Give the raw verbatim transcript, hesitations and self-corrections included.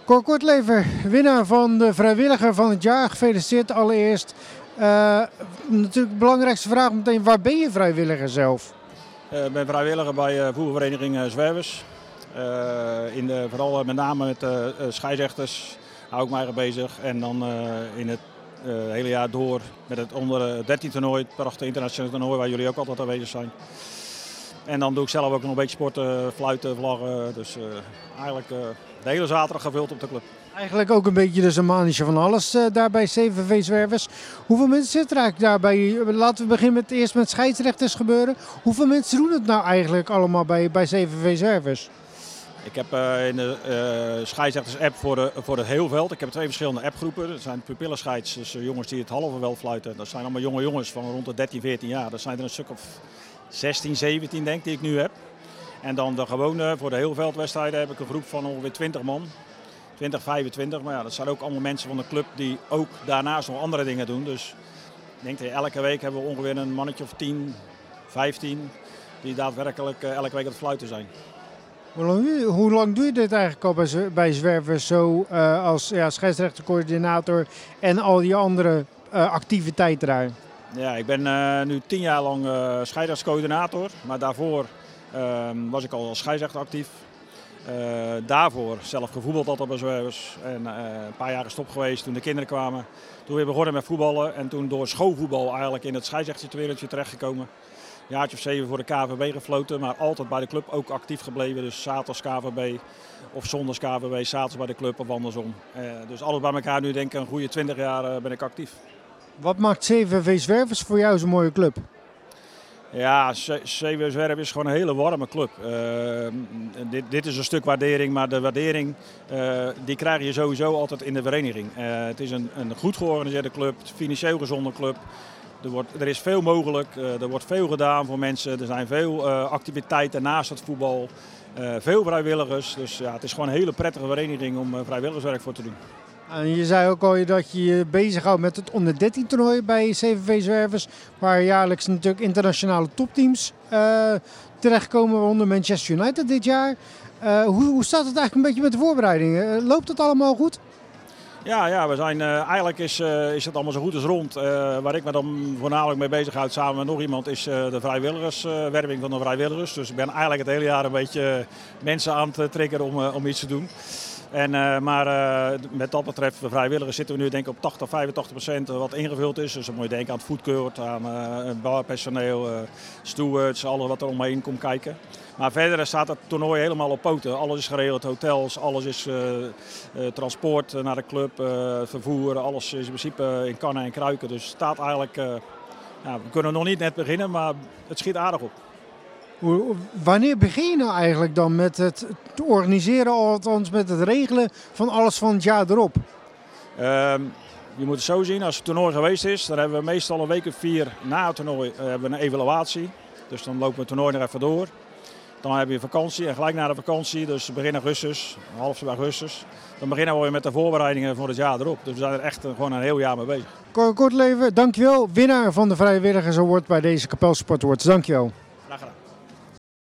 Cor Kortlever, winnaar van de vrijwilliger van het jaar. Gefeliciteerd allereerst. Uh, natuurlijk de belangrijkste vraag meteen, waar ben je vrijwilliger zelf? Ik uh, ben vrijwilliger bij uh, voetbalvereniging uh, Zwervers. Uh, in de, vooral uh, met name met uh, uh, scheidsrechters hou ik mij er bezig. En dan uh, in het uh, hele jaar door met het onder dertien toernooi, het prachtige internationale toernooi waar jullie ook altijd aanwezig zijn. En dan doe ik zelf ook nog een beetje sporten, fluiten, vlaggen. Dus uh, eigenlijk uh, de hele zaterdag gevuld op de club. Eigenlijk ook een beetje dus een manetje van alles uh, daar bij C V V Zwervers. Hoeveel mensen zitten er eigenlijk daarbij? Laten we beginnen met eerst met scheidsrechters gebeuren. Hoeveel mensen doen het nou eigenlijk allemaal bij, bij C V V Zwervers? Ik heb uh, in de uh, scheidsrechters-app voor, de, voor het heel veld. Ik heb twee verschillende appgroepen. Dat zijn pupillenscheids, dus uh, jongens die het halve veld fluiten. Dat zijn allemaal jonge jongens van rond de dertien, veertien jaar. Dat zijn er een stuk of zestien, zeventien denk ik die ik nu heb. En dan de gewone, voor de heel veldwedstrijden heb ik een groep van ongeveer twintig man. twintig, vijfentwintig. Maar ja, dat zijn ook allemaal mensen van de club die ook daarnaast nog andere dingen doen. Dus ik denk dat elke week hebben we ongeveer een mannetje of tien, vijftien die daadwerkelijk uh, elke week aan het fluiten zijn. Hoe lang, hoe lang doe je dit eigenlijk al bij, bij Zwervers zo uh, als ja, scheidsrechtercoördinator en al die andere uh, activiteiten daar? Ja, ik ben uh, nu tien jaar lang uh, scheidsrechtscoördinator, maar daarvoor uh, was ik al als scheidsrechter actief. Uh, daarvoor zelf gevoetbald altijd bij Zwervers en uh, een paar jaar gestopt geweest toen de kinderen kwamen. Toen weer begonnen met voetballen en toen door schoolvoetbal eigenlijk in het scheidsrechterswereldje terechtgekomen. Een jaartje of zeven voor de K V B gefloten, maar altijd bij de club ook actief gebleven. Dus zaterdags K V B of zondags K V B, zaterdags bij de club of andersom. Uh, dus alles bij elkaar nu denk ik een goede twintig jaar uh, ben ik actief. Wat maakt C V V Zwervers voor jou zo'n mooie club? Ja, C V V Zwervers is gewoon een hele warme club. Uh, dit, dit is een stuk waardering, maar de waardering uh, die krijg je sowieso altijd in de vereniging. Uh, het is een, een goed georganiseerde club, financieel gezonde club. Er, wordt, er is veel mogelijk, uh, er wordt veel gedaan voor mensen. Er zijn veel uh, activiteiten naast het voetbal, uh, veel vrijwilligers. Dus ja, het is gewoon een hele prettige vereniging om uh, vrijwilligerswerk voor te doen. En je zei ook al dat je je bezighoudt met het onder dertien toernooi bij C V V Zwervers. Waar jaarlijks natuurlijk internationale topteams uh, terechtkomen, waaronder Manchester United dit jaar. Uh, hoe, hoe staat het eigenlijk een beetje met de voorbereidingen? Uh, loopt het allemaal goed? Ja, ja we zijn, uh, eigenlijk is, uh, is het allemaal zo goed als rond. Uh, waar ik me dan voornamelijk mee bezighoud samen met nog iemand is uh, de vrijwilligerswerving uh, van de vrijwilligers. Dus ik ben eigenlijk het hele jaar een beetje mensen aan het trekken om, uh, om iets te doen. En, uh, maar uh, met dat betreft, de vrijwilligers zitten we nu denk ik op tachtig, vijfentachtig procent wat ingevuld is. Dus dan moet je denken aan het foodcourt, aan uh, barpersoneel, uh, stewards, alles wat er omheen komt kijken. Maar verder staat het toernooi helemaal op poten. Alles is geregeld, hotels, alles is uh, uh, transport naar de club, uh, vervoer, alles is in principe in kannen en kruiken. Dus het staat eigenlijk, uh, ja, we kunnen nog niet net beginnen, maar het schiet aardig op. Wanneer begin je nou eigenlijk dan met het organiseren, althans met het regelen van alles van het jaar erop? Uh, je moet het zo zien, als het toernooi geweest is, dan hebben we meestal een week of vier na het toernooi uh, hebben we een evaluatie. Dus dan lopen we het toernooi nog even door. Dan heb je vakantie en gelijk na de vakantie, dus begin augustus, half augustus. Dan beginnen we weer met de voorbereidingen voor het jaar erop. Dus we zijn er echt gewoon een heel jaar mee bezig. Cor Kortlever, dankjewel. Winnaar van de Vrijwilligers Award bij deze Kapel Sport Awards. Dankjewel.